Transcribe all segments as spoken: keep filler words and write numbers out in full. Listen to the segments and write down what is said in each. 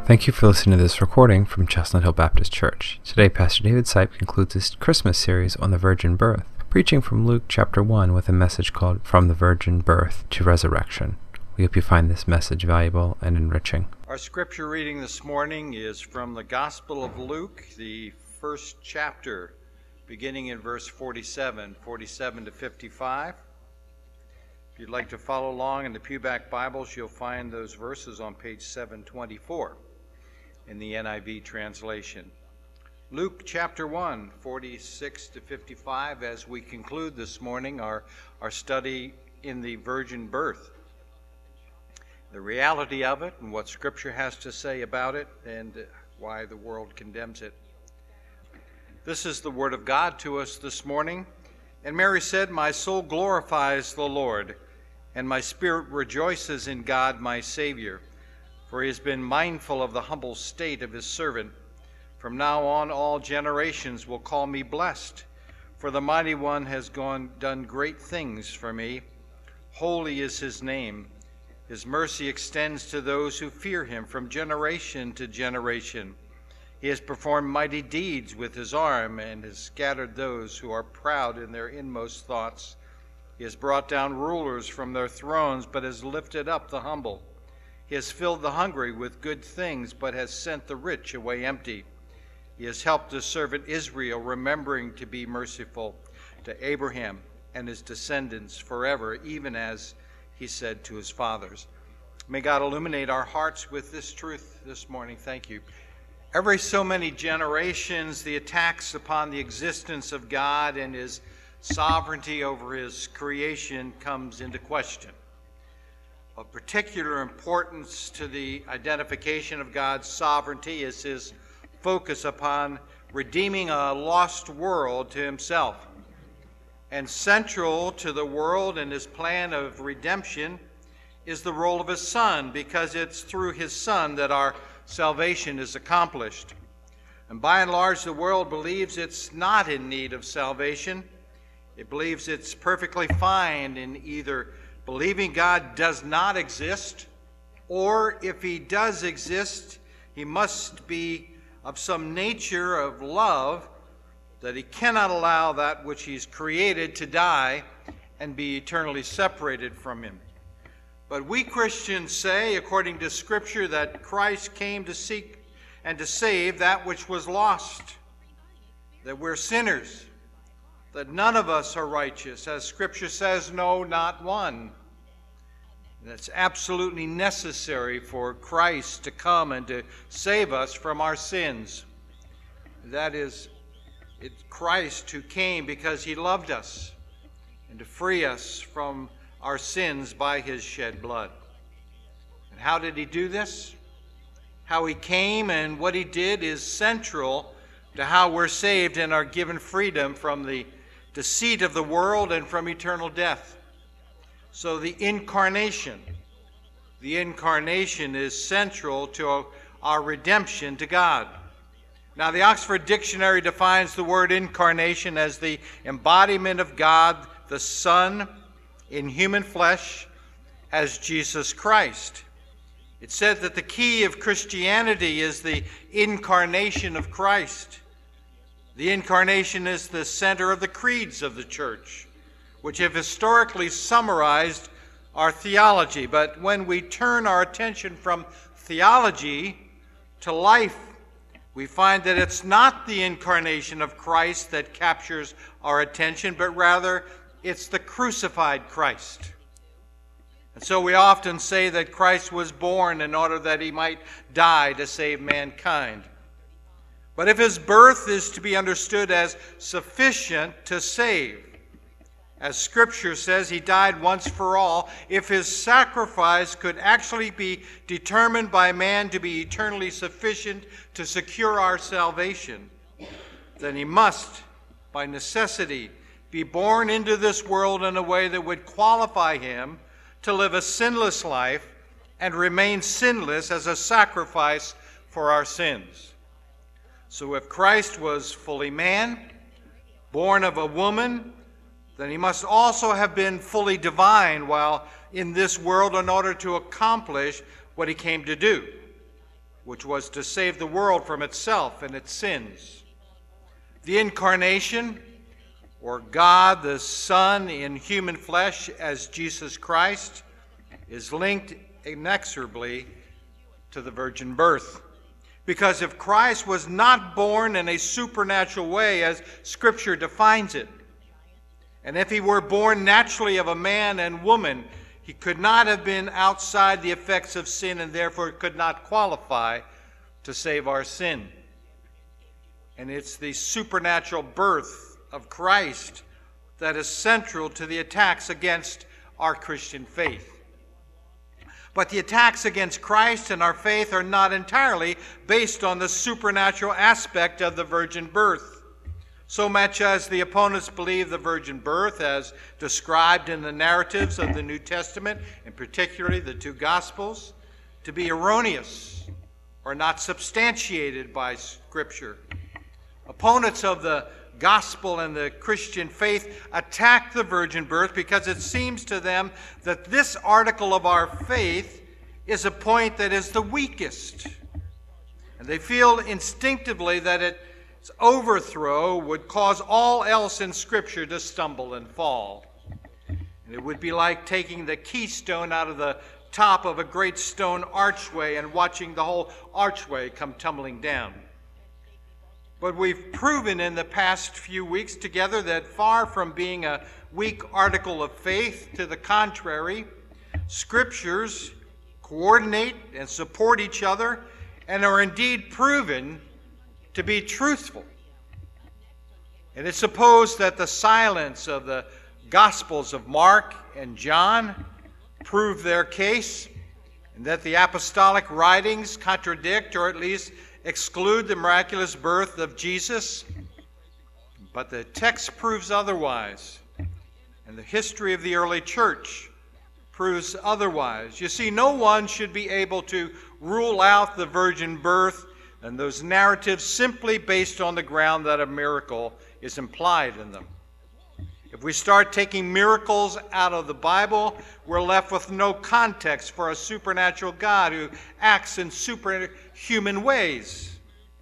Thank you for listening to this recording from Chestnut Hill Baptist Church. Today, Pastor David Sipe concludes his Christmas series on the Virgin Birth, preaching from Luke chapter one with a message called From the Virgin Birth to Resurrection. We hope you find this message valuable and enriching. Our scripture reading this morning is from the Gospel of Luke, the first chapter, beginning in verse forty-seven, forty-seven to fifty-five. If you'd like to follow along in the Pewback Bibles, you'll find those verses on page seven twenty-four in the N I V translation. Luke chapter one, forty-six to fifty-five, as we conclude this morning our, our study in the virgin birth. The reality of it and what Scripture has to say about it and why the world condemns it. This is the word of God to us this morning. And Mary said, "My soul glorifies the Lord, and my spirit rejoices in God my Savior, for he has been mindful of the humble state of his servant. From now on all generations will call me blessed, for the Mighty One has gone done great things for me. Holy is his name. His mercy extends to those who fear him from generation to generation. He has performed mighty deeds with his arm and has scattered those who are proud in their inmost thoughts. He has brought down rulers from their thrones, but has lifted up the humble. He has filled the hungry with good things, but has sent the rich away empty. He has helped his servant Israel, remembering to be merciful to Abraham and his descendants forever, even as he said to his fathers." May God illuminate our hearts with this truth this morning. Thank you. Every so many generations, the attacks upon the existence of God and his sovereignty over his creation comes into question. Of particular importance to the identification of God's sovereignty is his focus upon redeeming a lost world to himself. And central to the world and his plan of redemption is the role of his Son, because it's through his Son that our salvation is accomplished. And by and large, the world believes it's not in need of salvation. It believes it's perfectly fine in either believing God does not exist, or if he does exist, he must be of some nature of love that he cannot allow that which he's created to die and be eternally separated from him. But we Christians say, according to Scripture, that Christ came to seek and to save that which was lost, that we're sinners, that none of us are righteous, as Scripture says, no, not one. And it's absolutely necessary for Christ to come and to save us from our sins. That is, it's Christ who came because he loved us and to free us from our sins by his shed blood. And how did he do this? How he came and what he did is central to how we're saved and are given freedom from the deceit of the world and from eternal death. So the incarnation, the incarnation is central to our redemption to God. Now, the Oxford Dictionary defines the word incarnation as the embodiment of God, the Son, in human flesh as Jesus Christ. It said that the key of Christianity is the incarnation of Christ. The incarnation is the center of the creeds of the church, which have historically summarized our theology. But when we turn our attention from theology to life, we find that it's not the incarnation of Christ that captures our attention, but rather it's the crucified Christ. And so we often say that Christ was born in order that he might die to save mankind. But if his birth is to be understood as sufficient to save, as Scripture says, he died once for all, if his sacrifice could actually be determined by man to be eternally sufficient to secure our salvation, then he must, by necessity, be born into this world in a way that would qualify him to live a sinless life and remain sinless as a sacrifice for our sins. So if Christ was fully man, born of a woman, then he must also have been fully divine while in this world in order to accomplish what he came to do. which was to save the world from itself and its sins. The incarnation, or God the Son in human flesh as Jesus Christ, is linked inexorably to the virgin birth. Because if Christ was not born in a supernatural way as Scripture defines it, and if he were born naturally of a man and woman, he could not have been outside the effects of sin and therefore could not qualify to save our sin. And it's the supernatural birth of Christ that is central to the attacks against our Christian faith. But the attacks against Christ and our faith are not entirely based on the supernatural aspect of the virgin birth. So much as the opponents believe the virgin birth, as described in the narratives of the New Testament, and particularly the two Gospels, to be erroneous or not substantiated by Scripture. Opponents of the gospel and the Christian faith attack the virgin birth because it seems to them that this article of our faith is a point that is the weakest. And they feel instinctively that its overthrow would cause all else in Scripture to stumble and fall. And it would be like taking the keystone out of the top of a great stone archway and watching the whole archway come tumbling down. But we've proven in the past few weeks together that far from being a weak article of faith, to the contrary, Scriptures coordinate and support each other and are indeed proven to be truthful. And it's supposed that the silence of the Gospels of Mark and John prove their case, and that the apostolic writings contradict or at least exclude the miraculous birth of Jesus. But the text proves otherwise, and the history of the early church proves otherwise. You see, no one should be able to rule out the virgin birth and those narratives simply based on the ground that a miracle is implied in them. If we start taking miracles out of the Bible, we're left with no context for a supernatural God who acts in superhuman ways.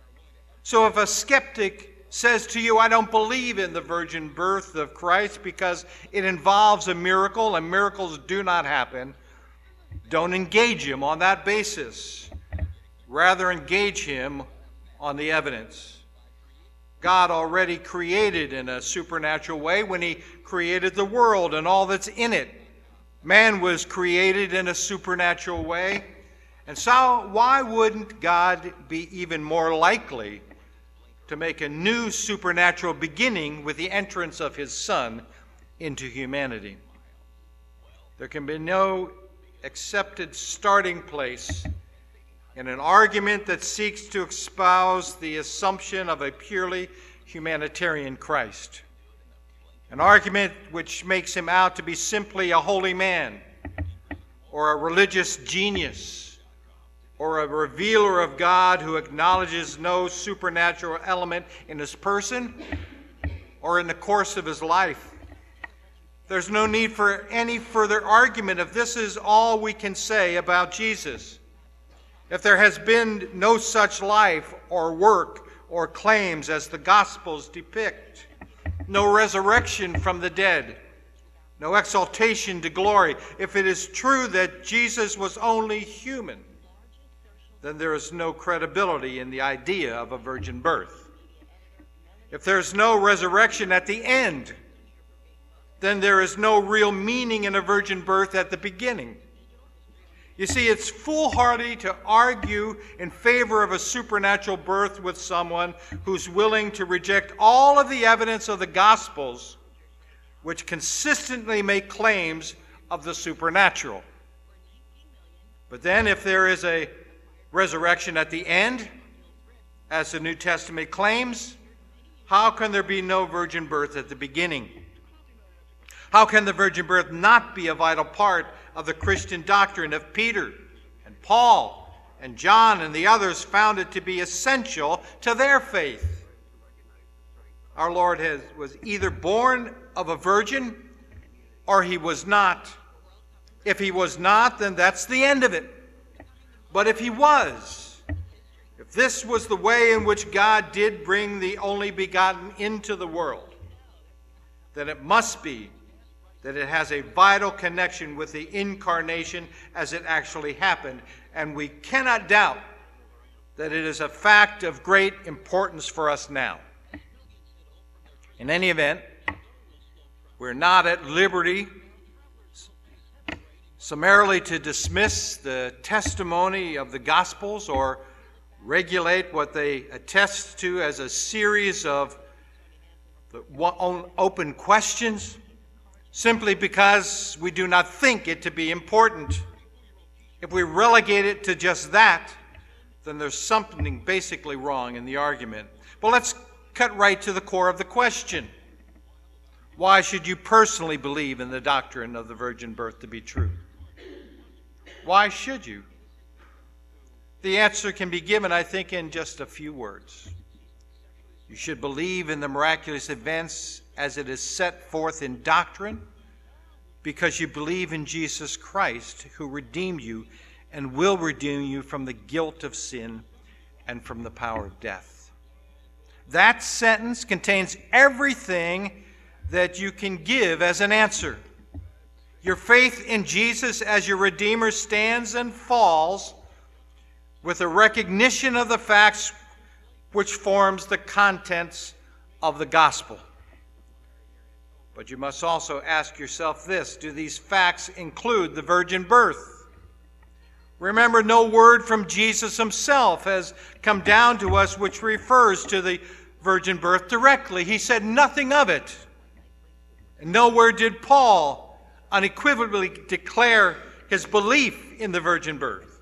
So if a skeptic says to you, I don't believe in the virgin birth of Christ because it involves a miracle and miracles do not happen, don't engage him on that basis. Rather, engage him on the evidence. God already created in a supernatural way when he created the world and all that's in it. Man was created in a supernatural way. And so why wouldn't God be even more likely to make a new supernatural beginning with the entrance of his Son into humanity? There can be no accepted starting place in an argument that seeks to espouse the assumption of a purely humanitarian Christ. An argument which makes him out to be simply a holy man, or a religious genius, or a revealer of God who acknowledges no supernatural element in his person or in the course of his life. There's no need for any further argument if this is all we can say about Jesus. If there has been no such life or work or claims as the Gospels depict, no resurrection from the dead, no exaltation to glory, if it is true that Jesus was only human, then there is no credibility in the idea of a virgin birth. If there's no resurrection at the end, then there is no real meaning in a virgin birth at the beginning. You see, it's foolhardy to argue in favor of a supernatural birth with someone who's willing to reject all of the evidence of the Gospels, which consistently make claims of the supernatural. But then if there is a resurrection at the end, as the New Testament claims, how can there be no virgin birth at the beginning? How can the virgin birth not be a vital part of the Christian doctrine if Peter and Paul and John and the others found it to be essential to their faith? Our Lord has, was either born of a virgin or he was not. If he was not, then that's the end of it. But if he was, if this was the way in which God did bring the only begotten into the world, then it must be that it has a vital connection with the incarnation as it actually happened. And we cannot doubt that it is a fact of great importance for us now. In any event, we're not at liberty summarily to dismiss the testimony of the Gospels or regulate what they attest to as a series of open questions simply because we do not think it to be important. If we relegate it to just that, then there's something basically wrong in the argument. But let's cut right to the core of the question. Why should you personally believe in the doctrine of the virgin birth to be true? Why should you? The answer can be given, I think, in just a few words. You should believe in the miraculous events as it is set forth in doctrine because you believe in Jesus Christ, who redeemed you and will redeem you from the guilt of sin and from the power of death. That sentence contains everything that you can give as an answer. Your faith in Jesus as your Redeemer stands and falls with a recognition of the facts which forms the contents of the gospel. But you must also ask yourself this: do these facts include the virgin birth? Remember, no word from Jesus himself has come down to us which refers to the virgin birth directly. He said nothing of it. And nowhere did Paul unequivocally declare his belief in the virgin birth.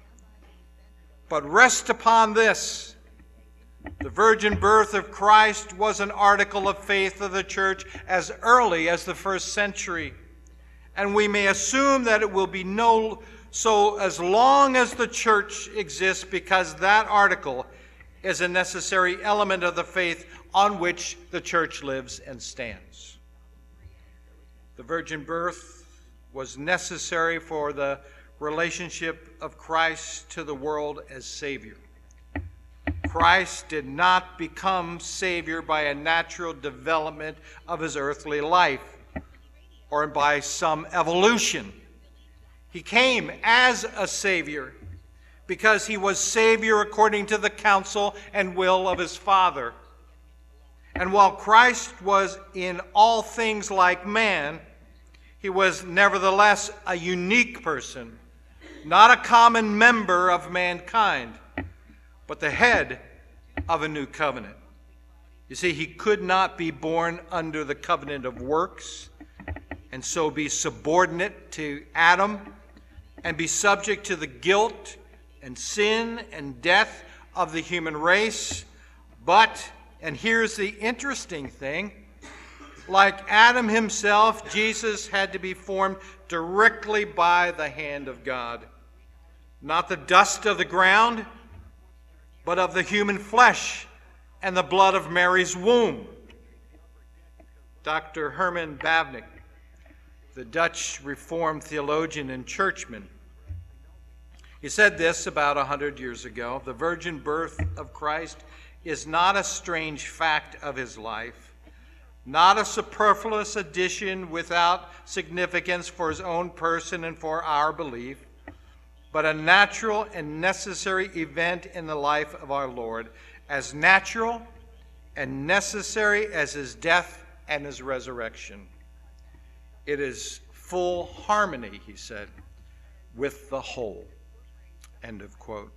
But rest upon this: the virgin birth of Christ was an article of faith of the church as early as the first century. And we may assume that it will be no so as long as the church exists, because that article is a necessary element of the faith on which the church lives and stands. The virgin birth was necessary for the relationship of Christ to the world as Savior. Christ did not become Savior by a natural development of his earthly life or by some evolution. He came as a Savior because he was Savior according to the counsel and will of his Father. And while Christ was in all things like man, he was nevertheless a unique person, not a common member of mankind, but the head of a new covenant. You see, he could not be born under the covenant of works and so be subordinate to Adam and be subject to the guilt and sin and death of the human race. But, and here's the interesting thing, like Adam himself, Jesus had to be formed directly by the hand of God. Not the dust of the ground, but of the human flesh and the blood of Mary's womb. Doctor Herman Bavinck, the Dutch Reformed theologian and churchman, he said this about a hundred years ago: the virgin birth of Christ is not a strange fact of his life, not a superfluous addition without significance for his own person and for our belief, but a natural and necessary event in the life of our Lord, as natural and necessary as his death and his resurrection. It is full harmony, he said, with the whole. End of quote.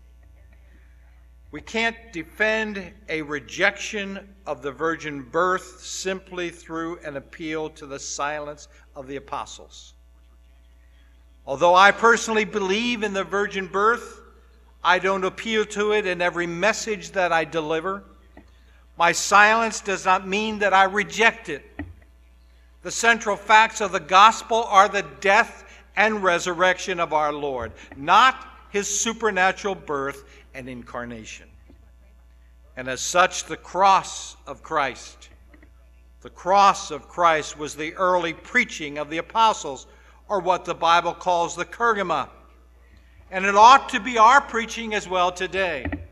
We can't defend a rejection of the virgin birth simply through an appeal to the silence of the apostles. Although I personally believe in the virgin birth, I don't appeal to it in every message that I deliver. My silence does not mean that I reject it. The central facts of the gospel are the death and resurrection of our Lord, not his supernatural birth and incarnation. And as such, the cross of Christ, the cross of Christ was the early preaching of the apostles, or what the Bible calls the kerygma. And it ought to be our preaching as well today.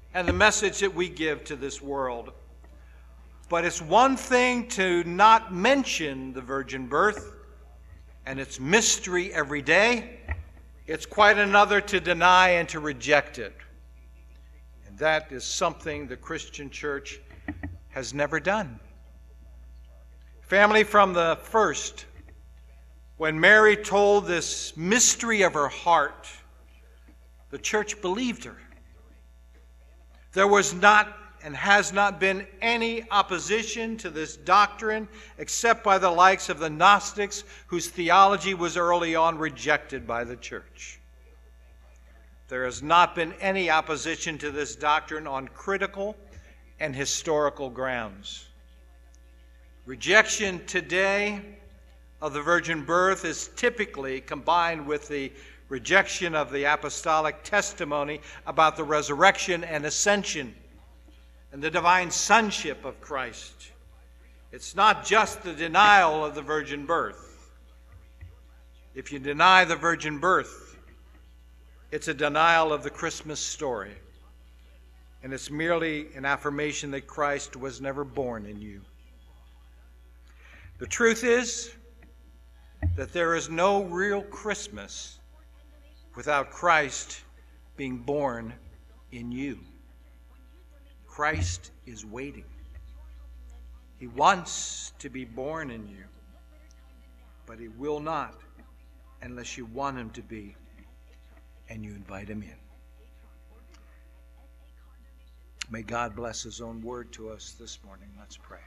and the message that we give to this world. But it's one thing to not mention the virgin birth and its mystery every day. It's quite another to deny and to reject it. And that is something the Christian church has never done. Family, from the first, when Mary told this mystery of her heart, the church believed her. There was not and has not been any opposition to this doctrine except by the likes of the Gnostics, whose theology was early on rejected by the church. There has not been any opposition to this doctrine on critical and historical grounds. Rejection today of the virgin birth is typically combined with the rejection of the apostolic testimony about the resurrection and ascension and the divine sonship of Christ. It's not just the denial of the virgin birth. If you deny the virgin birth, it's a denial of the Christmas story. And it's merely an affirmation that Christ was never born in you. The truth is that there is no real Christmas without Christ being born in you. Christ is waiting. He wants to be born in you, but he will not unless you want him to be and you invite him in. May God bless his own word to us this morning. Let's pray.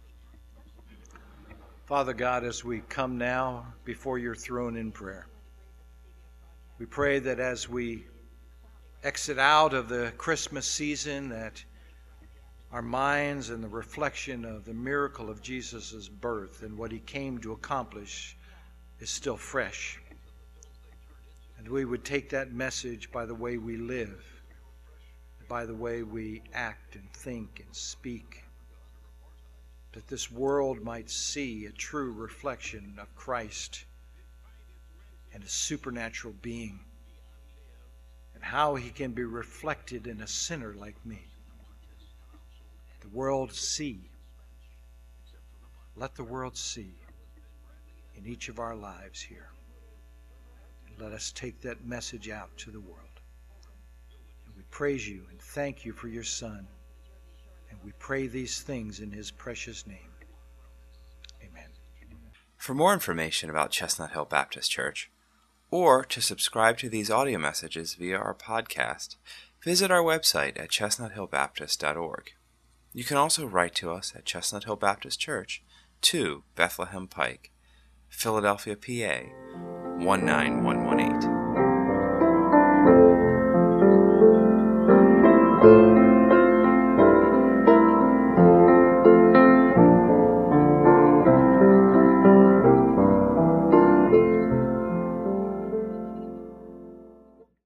Father God, as we come now before your throne in prayer, we pray that as we exit out of the Christmas season, that our minds and the reflection of the miracle of Jesus' birth and what he came to accomplish is still fresh. And we would take that message by the way we live, by the way we act and think and speak, that this world might see a true reflection of Christ and his supernatural being, and how he can be reflected in a sinner like me. The world see. Let the world see in each of our lives here. And let us take that message out to the world. And we praise you and thank you for your Son. And we pray these things in his precious name. Amen. For more information about Chestnut Hill Baptist Church, or to subscribe to these audio messages via our podcast, visit our website at chestnut hill baptist dot org. You can also write to us at Chestnut Hill Baptist Church, two Bethlehem Pike, Philadelphia, P A one nine one one eight.